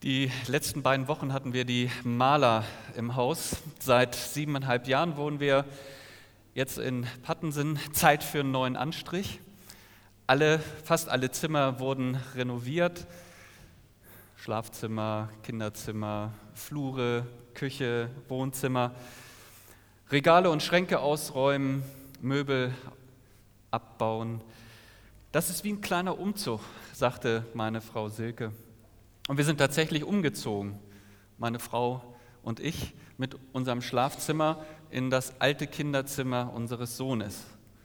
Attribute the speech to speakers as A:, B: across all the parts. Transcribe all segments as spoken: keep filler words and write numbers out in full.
A: Die letzten beiden Wochen hatten wir die Maler im Haus. Seit siebeneinhalb Jahren wohnen wir jetzt in Pattensen. Zeit für einen neuen Anstrich. Alle, fast alle Zimmer wurden renoviert. Schlafzimmer, Kinderzimmer, Flure, Küche, Wohnzimmer. Regale und Schränke ausräumen, Möbel abbauen. Das ist wie ein kleiner Umzug, sagte meine Frau Silke. Und wir sind tatsächlich umgezogen, meine Frau und ich, mit unserem Schlafzimmer in das alte Kinderzimmer unseres Sohnes.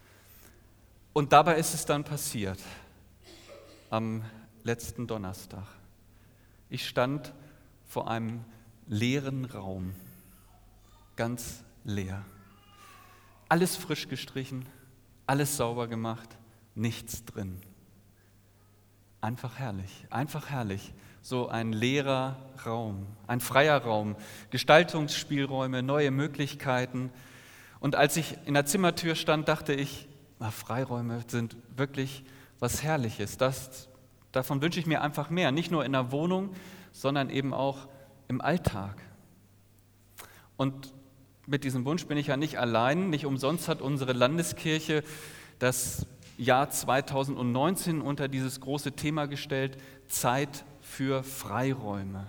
A: Und dabei ist es dann passiert, am letzten Donnerstag. Ich stand vor einem leeren Raum, ganz leer. Alles frisch gestrichen, alles sauber gemacht, nichts drin. Einfach herrlich, einfach herrlich. So ein leerer Raum, ein freier Raum, Gestaltungsspielräume, neue Möglichkeiten. Und als ich in der Zimmertür stand, dachte ich, na, Freiräume sind wirklich was Herrliches. Das, davon wünsche ich mir einfach mehr, nicht nur in der Wohnung, sondern eben auch im Alltag. Und mit diesem Wunsch bin ich ja nicht allein. Nicht umsonst hat unsere Landeskirche das Jahr zweitausendneunzehn unter dieses große Thema gestellt, Zeit für Freiräume.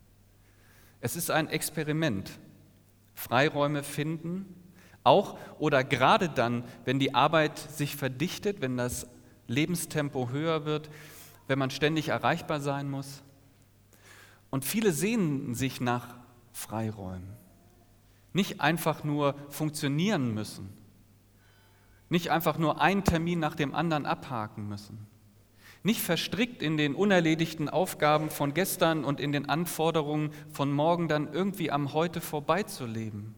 A: Es ist ein Experiment. Freiräume finden, auch oder gerade dann, wenn die Arbeit sich verdichtet, wenn das Lebenstempo höher wird, wenn man ständig erreichbar sein muss. Und viele sehnen sich nach Freiräumen. Nicht einfach nur funktionieren müssen. Nicht einfach nur einen Termin nach dem anderen abhaken müssen. Nicht verstrickt in den unerledigten Aufgaben von gestern und in den Anforderungen von morgen dann irgendwie am Heute vorbeizuleben,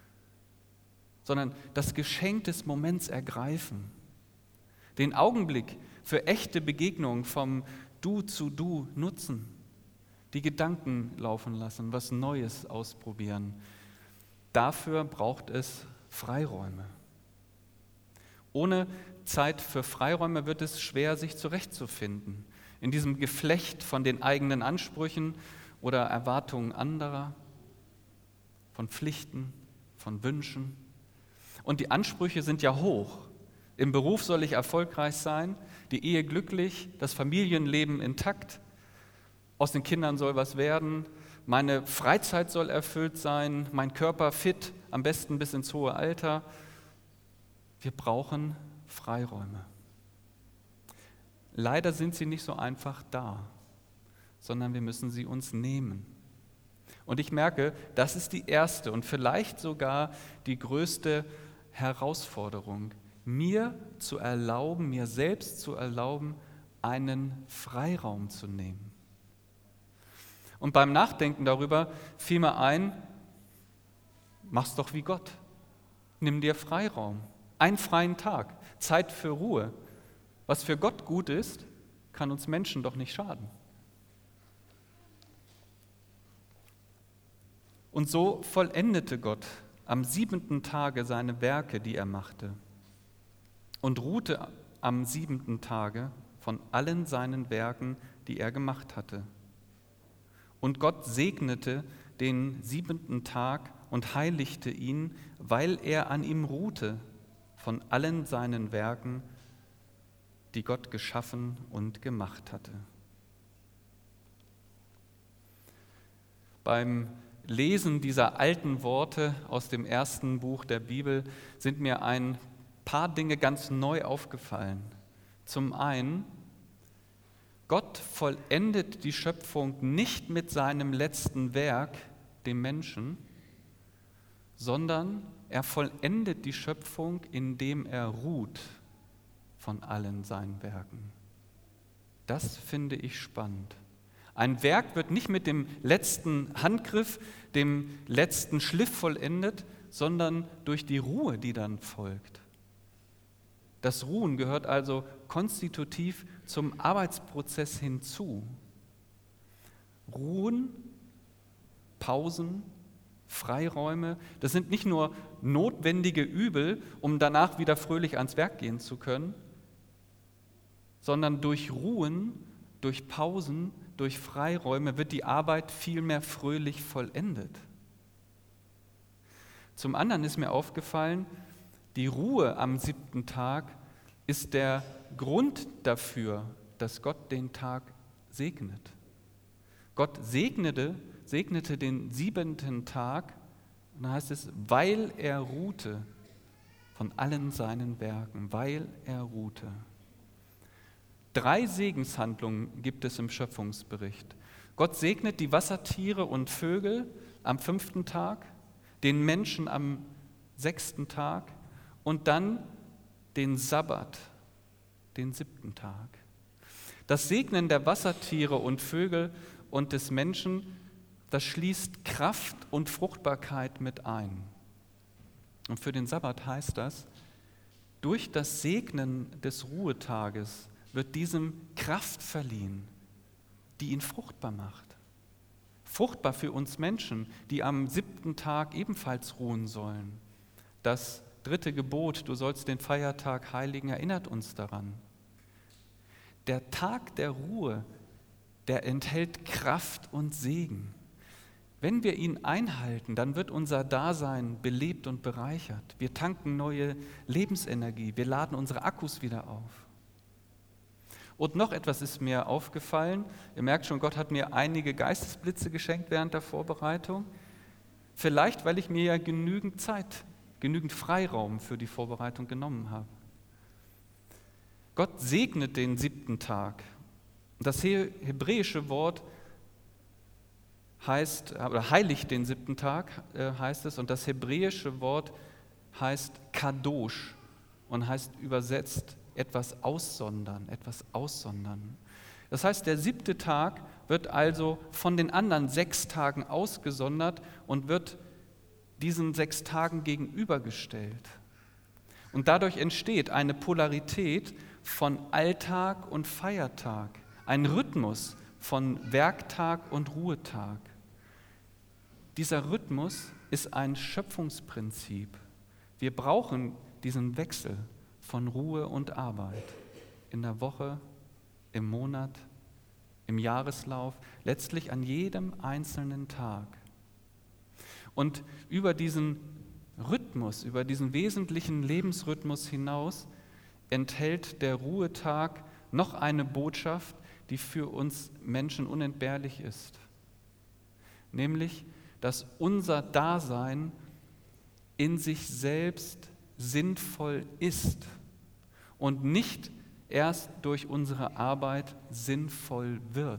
A: sondern das Geschenk des Moments ergreifen, den Augenblick für echte Begegnungen vom Du zu Du nutzen, die Gedanken laufen lassen, was Neues ausprobieren. Dafür braucht es Freiräume. Ohne Zeit für Freiräume wird es schwer, sich zurechtzufinden. In diesem Geflecht von den eigenen Ansprüchen oder Erwartungen anderer, von Pflichten, von Wünschen. Und die Ansprüche sind ja hoch. Im Beruf soll ich erfolgreich sein, die Ehe glücklich, das Familienleben intakt. Aus den Kindern soll was werden, meine Freizeit soll erfüllt sein, mein Körper fit, am besten bis ins hohe Alter. Wir brauchen Freiräume. Leider sind sie nicht so einfach da, sondern wir müssen sie uns nehmen. Und ich merke, das ist die erste und vielleicht sogar die größte Herausforderung, mir zu erlauben, mir selbst zu erlauben, einen Freiraum zu nehmen. Und beim Nachdenken darüber fiel mir ein, mach's doch wie Gott. Nimm dir Freiraum. Einen freien Tag, Zeit für Ruhe. Was für Gott gut ist, kann uns Menschen doch nicht schaden. Und so vollendete Gott am siebenten Tage seine Werke, die er machte, und ruhte am siebenten Tage von allen seinen Werken, die er gemacht hatte. Und Gott segnete den siebenten Tag und heiligte ihn, weil er an ihm ruhte, von allen seinen Werken, die Gott geschaffen und gemacht hatte. Beim Lesen dieser alten Worte aus dem ersten Buch der Bibel sind mir ein paar Dinge ganz neu aufgefallen. Zum einen, Gott vollendet die Schöpfung nicht mit seinem letzten Werk, dem Menschen, sondern er vollendet die Schöpfung, indem er ruht von allen seinen Werken. Das finde ich spannend. Ein Werk wird nicht mit dem letzten Handgriff, dem letzten Schliff vollendet, sondern durch die Ruhe, die dann folgt. Das Ruhen gehört also konstitutiv zum Arbeitsprozess hinzu. Ruhen, Pausen, Freiräume, das sind nicht nur notwendige Übel, um danach wieder fröhlich ans Werk gehen zu können, sondern durch Ruhen, durch Pausen durch Freiräume wird die Arbeit vielmehr fröhlich vollendet. Zum anderen ist mir aufgefallen, die Ruhe am siebten Tag ist der Grund dafür, dass Gott den Tag segnet. Gott segnete, segnete den siebenten Tag, und da heißt es, weil er ruhte von allen seinen Werken, weil er ruhte. Drei Segenshandlungen gibt es im Schöpfungsbericht. Gott segnet die Wassertiere und Vögel am fünften Tag, den Menschen am sechsten Tag und dann den Sabbat, den siebten Tag. Das Segnen der Wassertiere und Vögel und des Menschen, das schließt Kraft und Fruchtbarkeit mit ein. Und für den Sabbat heißt das, durch das Segnen des Ruhetages wird diesem Kraft verliehen, die ihn fruchtbar macht. Fruchtbar für uns Menschen, die am siebten Tag ebenfalls ruhen sollen. Das dritte Gebot, du sollst den Feiertag heiligen, erinnert uns daran. Der Tag der Ruhe, der enthält Kraft und Segen. Wenn wir ihn einhalten, dann wird unser Dasein belebt und bereichert. Wir tanken neue Lebensenergie, wir laden unsere Akkus wieder auf. Und noch etwas ist mir aufgefallen. Ihr merkt schon, Gott hat mir einige Geistesblitze geschenkt während der Vorbereitung. Vielleicht, weil ich mir ja genügend Zeit, genügend Freiraum für die Vorbereitung genommen habe. Gott segnet den siebten Tag. Das hebräische Wort heißt, oder heiligt den siebten Tag, äh, heißt es, und das hebräische Wort heißt Kadosh und heißt übersetzt etwas aussondern, etwas aussondern. Das heißt, der siebte Tag wird also von den anderen sechs Tagen ausgesondert und wird diesen sechs Tagen gegenübergestellt. Und dadurch entsteht eine Polarität von Alltag und Feiertag, ein Rhythmus von Werktag und Ruhetag. Dieser Rhythmus ist ein Schöpfungsprinzip. Wir brauchen diesen Wechsel von Ruhe und Arbeit in der Woche, im Monat, im Jahreslauf, letztlich an jedem einzelnen Tag. Und über diesen Rhythmus, über diesen wesentlichen Lebensrhythmus hinaus enthält der Ruhetag noch eine Botschaft, die für uns Menschen unentbehrlich ist. Nämlich, dass unser Dasein in sich selbst sinnvoll ist und nicht erst durch unsere Arbeit sinnvoll wird.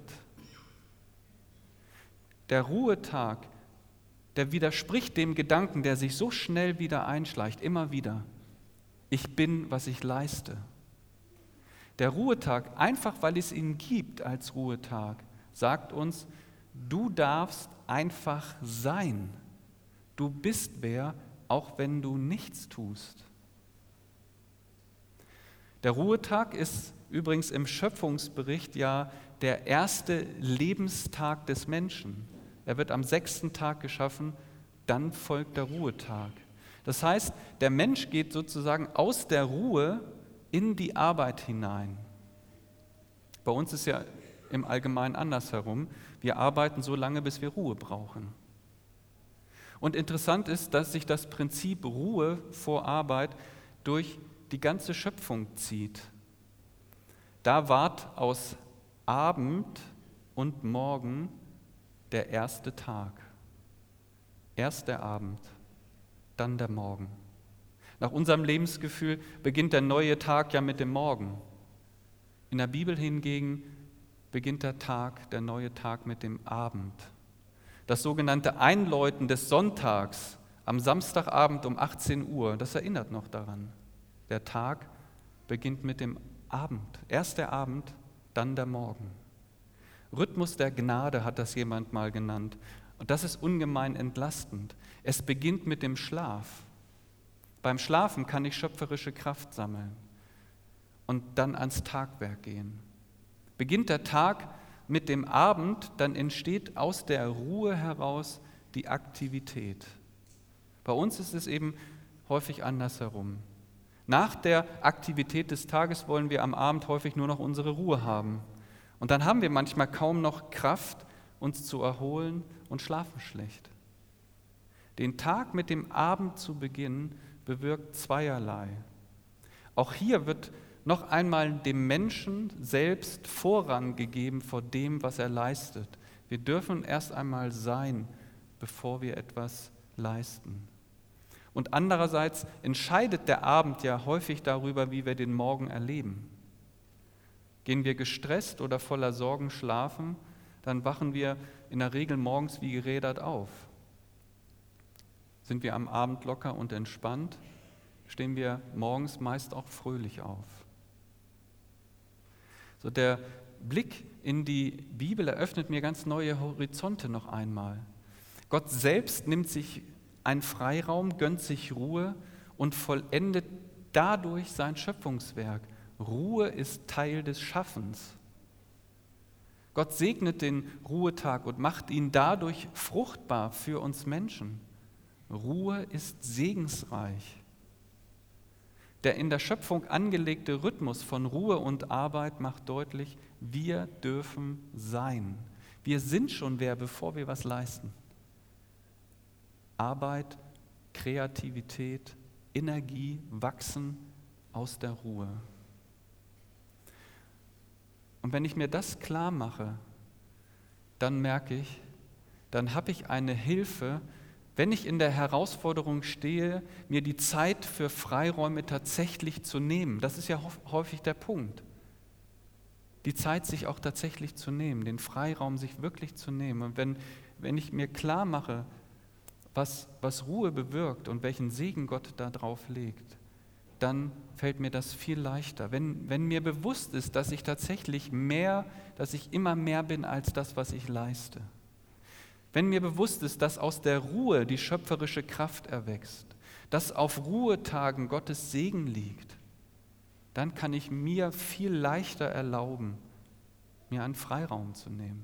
A: Der Ruhetag, der widerspricht dem Gedanken, der sich so schnell wieder einschleicht, immer wieder. Ich bin, was ich leiste. Der Ruhetag, einfach weil es ihn gibt als Ruhetag, sagt uns, du darfst einfach sein. Du bist wer, auch wenn du nichts tust. Der Ruhetag ist übrigens im Schöpfungsbericht ja der erste Lebenstag des Menschen. Er wird am sechsten Tag geschaffen, dann folgt der Ruhetag. Das heißt, der Mensch geht sozusagen aus der Ruhe in die Arbeit hinein. Bei uns ist ja im Allgemeinen andersherum. Wir arbeiten so lange, bis wir Ruhe brauchen. Und interessant ist, dass sich das Prinzip Ruhe vor Arbeit durch die ganze Schöpfung zieht. Da ward aus Abend und Morgen der erste Tag. Erst der Abend, dann der Morgen. Nach unserem Lebensgefühl beginnt der neue Tag ja mit dem Morgen. In der Bibel hingegen beginnt der Tag, der neue Tag mit dem Abend. Das sogenannte Einläuten des Sonntags am Samstagabend um achtzehn Uhr, das erinnert noch daran. Der Tag beginnt mit dem Abend. Erst der Abend, dann der Morgen. Rhythmus der Gnade hat das jemand mal genannt. Und das ist ungemein entlastend. Es beginnt mit dem Schlaf. Beim Schlafen kann ich schöpferische Kraft sammeln und dann ans Tagwerk gehen. Beginnt der Tag mit dem Abend, dann entsteht aus der Ruhe heraus die Aktivität. Bei uns ist es eben häufig andersherum. Nach der Aktivität des Tages wollen wir am Abend häufig nur noch unsere Ruhe haben Und dann haben wir manchmal kaum noch Kraft, uns zu erholen und schlafen schlecht. Den Tag mit dem Abend zu beginnen, bewirkt zweierlei. Auch hier wird noch einmal dem Menschen selbst Vorrang gegeben vor dem, was er leistet. Wir dürfen erst einmal sein, bevor wir etwas leisten. Und andererseits entscheidet der Abend ja häufig darüber, wie wir den Morgen erleben. Gehen wir gestresst oder voller Sorgen schlafen, dann wachen wir in der Regel morgens wie gerädert auf. Sind wir am Abend locker und entspannt, stehen wir morgens meist auch fröhlich auf. So, der Blick in die Bibel eröffnet mir ganz neue Horizonte noch einmal. Gott selbst nimmt sich einen Freiraum, gönnt sich Ruhe und vollendet dadurch sein Schöpfungswerk. Ruhe ist Teil des Schaffens. Gott segnet den Ruhetag und macht ihn dadurch fruchtbar für uns Menschen. Ruhe ist segensreich. Der in der Schöpfung angelegte Rhythmus von Ruhe und Arbeit macht deutlich, wir dürfen sein. Wir sind schon wer, bevor wir was leisten. Arbeit, Kreativität, Energie wachsen aus der Ruhe. Und wenn ich mir das klar mache, dann merke ich, dann habe ich eine Hilfe, wenn ich in der Herausforderung stehe, mir die Zeit für Freiräume tatsächlich zu nehmen. Das ist ja häufig der Punkt. Die Zeit, sich auch tatsächlich zu nehmen, den Freiraum, sich wirklich zu nehmen. Und wenn, wenn ich mir klar mache, was, was Ruhe bewirkt und welchen Segen Gott da drauf legt, dann fällt mir das viel leichter. Wenn, wenn mir bewusst ist, dass ich tatsächlich mehr, dass ich immer mehr bin als das, was ich leiste. Wenn mir bewusst ist, dass aus der Ruhe die schöpferische Kraft erwächst, dass auf Ruhetagen Gottes Segen liegt, dann kann ich mir viel leichter erlauben, mir einen Freiraum zu nehmen.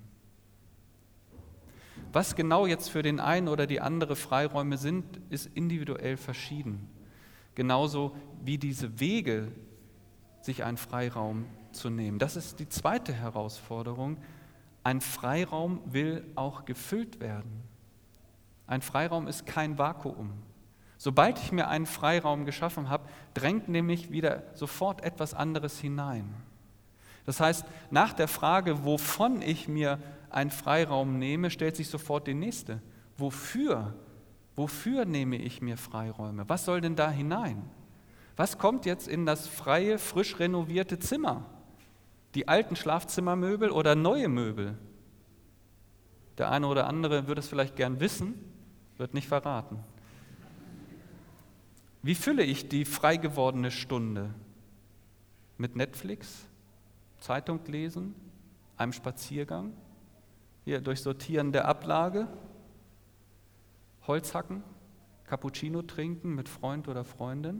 A: Was genau jetzt für den einen oder die andere Freiräume sind, ist individuell verschieden. Genauso wie diese Wege, sich einen Freiraum zu nehmen. Das ist die zweite Herausforderung. Ein Freiraum will auch gefüllt werden. Ein Freiraum ist kein Vakuum. Sobald ich mir einen Freiraum geschaffen habe, drängt nämlich wieder sofort etwas anderes hinein. Das heißt, nach der Frage, wovon ich mir einen Freiraum nehme, stellt sich sofort die nächste. Wofür? Wofür nehme ich mir Freiräume? Was soll denn da hinein? Was kommt jetzt in das freie, frisch renovierte Zimmer? Die alten Schlafzimmermöbel oder neue Möbel? Der eine oder andere würde es vielleicht gern wissen, wird nicht verraten. Wie fülle ich die frei gewordene Stunde? Mit Netflix, Zeitung lesen, einem Spaziergang, hier durch Sortieren der Ablage, Holz hacken, Cappuccino trinken mit Freund oder Freundin?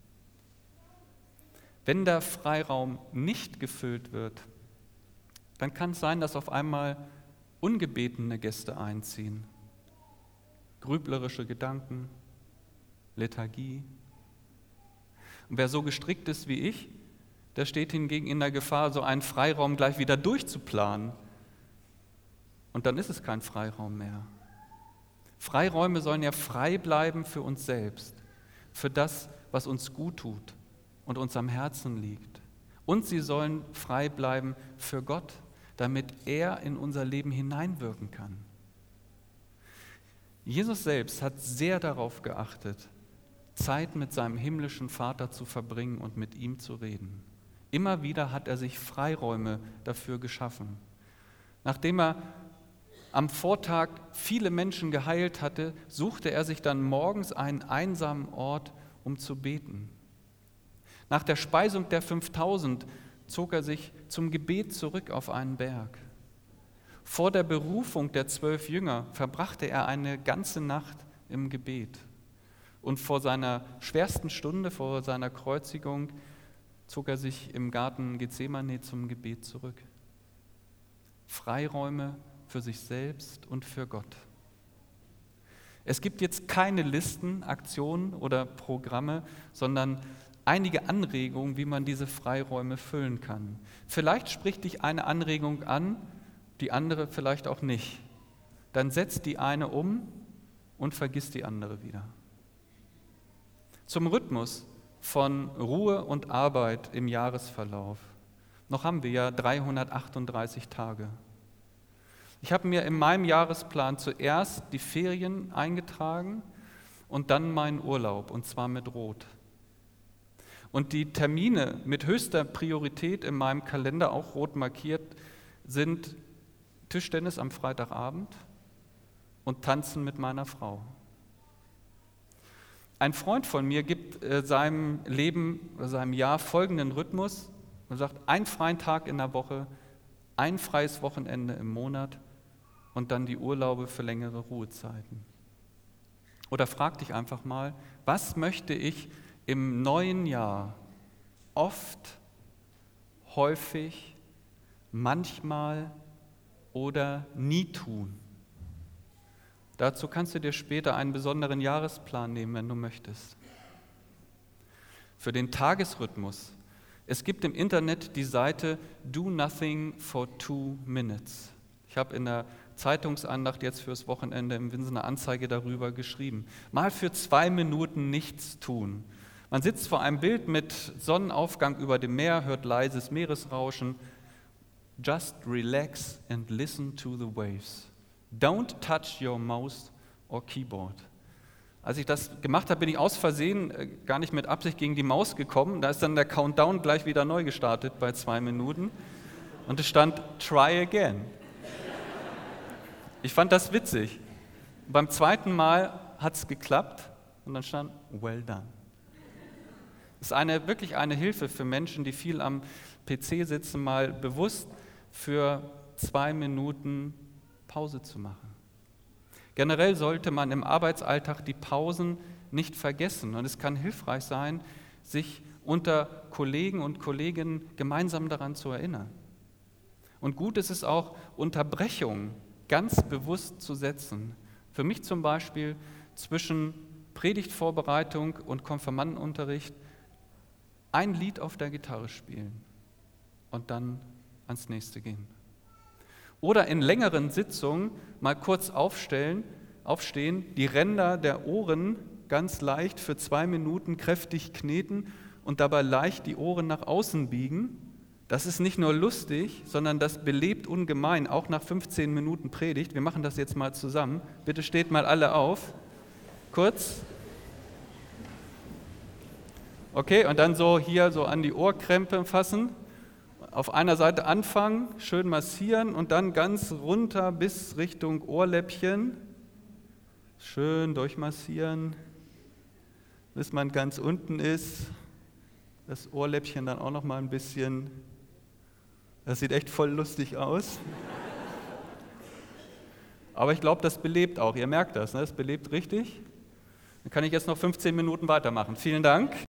A: Wenn der Freiraum nicht gefüllt wird, dann kann es sein, dass auf einmal ungebetene Gäste einziehen. Grüblerische Gedanken, Lethargie. Und wer so gestrickt ist wie ich, der steht hingegen in der Gefahr, so einen Freiraum gleich wieder durchzuplanen. Und dann ist es kein Freiraum mehr. Freiräume sollen ja frei bleiben für uns selbst, für das, was uns gut tut und uns am Herzen liegt. Und sie sollen frei bleiben für Gott, damit er in unser Leben hineinwirken kann. Jesus selbst hat sehr darauf geachtet, Zeit mit seinem himmlischen Vater zu verbringen und mit ihm zu reden. Immer wieder hat er sich Freiräume dafür geschaffen. Nachdem er am Vortag viele Menschen geheilt hatte, suchte er sich dann morgens einen einsamen Ort, um zu beten. Nach der Speisung der fünftausend zog er sich zum Gebet zurück auf einen Berg. Vor der Berufung der zwölf Jünger verbrachte er eine ganze Nacht im Gebet. Und vor seiner schwersten Stunde, vor seiner Kreuzigung, zog er sich im Garten Gethsemane zum Gebet zurück. Freiräume für sich selbst und für Gott. Es gibt jetzt keine Listen, Aktionen oder Programme, sondern einige Anregungen, wie man diese Freiräume füllen kann. Vielleicht spricht dich eine Anregung an, die andere vielleicht auch nicht. Dann setz die eine um und vergiss die andere wieder. Zum Rhythmus von Ruhe und Arbeit im Jahresverlauf. Noch haben wir ja dreihundertachtunddreißig Tage. Ich habe mir in meinem Jahresplan zuerst die Ferien eingetragen und dann meinen Urlaub, und zwar mit Rot. Und die Termine mit höchster Priorität in meinem Kalender, auch rot markiert, sind Tischtennis am Freitagabend und Tanzen mit meiner Frau. Ein Freund von mir gibt äh, seinem Leben, seinem Jahr folgenden Rhythmus und sagt, einen freien Tag in der Woche, ein freies Wochenende im Monat und dann die Urlaube für längere Ruhezeiten. Oder frag dich einfach mal, was möchte ich im neuen Jahr oft, häufig, manchmal oder nie tun? Dazu kannst du dir später einen besonderen Jahresplan nehmen, wenn du möchtest. Für den Tagesrhythmus. Es gibt im Internet die Seite Do Nothing for Two Minutes. Ich habe in der Zeitungsandacht jetzt fürs Wochenende im Winsen eine Anzeige darüber geschrieben. Mal für zwei Minuten nichts tun. Man sitzt vor einem Bild mit Sonnenaufgang über dem Meer, hört leises Meeresrauschen. Just relax and listen to the waves. Don't touch your mouse or keyboard. Als ich das gemacht habe, bin ich aus Versehen, äh, gar nicht mit Absicht, gegen die Maus gekommen. Da ist dann der Countdown gleich wieder neu gestartet bei zwei Minuten. Und es stand Try again. Ich fand das witzig. Beim zweiten Mal hat es geklappt und dann stand Well done. Das ist eine, wirklich eine Hilfe für Menschen, die viel am P C sitzen, mal bewusst für zwei Minuten Pause zu machen. Generell sollte man im Arbeitsalltag die Pausen nicht vergessen. Und es kann hilfreich sein, sich unter Kollegen und Kolleginnen gemeinsam daran zu erinnern. Und gut ist es auch, Unterbrechungen ganz bewusst zu setzen. Für mich zum Beispiel zwischen Predigtvorbereitung und Konfirmandenunterricht ein Lied auf der Gitarre spielen und dann ans nächste gehen. Oder in längeren Sitzungen mal kurz aufstellen, aufstehen, die Ränder der Ohren ganz leicht für zwei Minuten kräftig kneten und dabei leicht die Ohren nach außen biegen. Das ist nicht nur lustig, sondern das belebt ungemein, auch nach fünfzehn Minuten Predigt. Wir machen das jetzt mal zusammen. Bitte steht mal alle auf. Kurz. Okay, und dann so hier so an die Ohrkrempe fassen. Auf einer Seite anfangen, schön massieren und dann ganz runter bis Richtung Ohrläppchen. Schön durchmassieren, bis man ganz unten ist. Das Ohrläppchen dann auch noch mal ein bisschen. Das sieht echt voll lustig aus. Aber ich glaube, das belebt auch. Ihr merkt das, ne? Das belebt richtig. Dann kann ich jetzt noch fünfzehn Minuten weitermachen. Vielen Dank.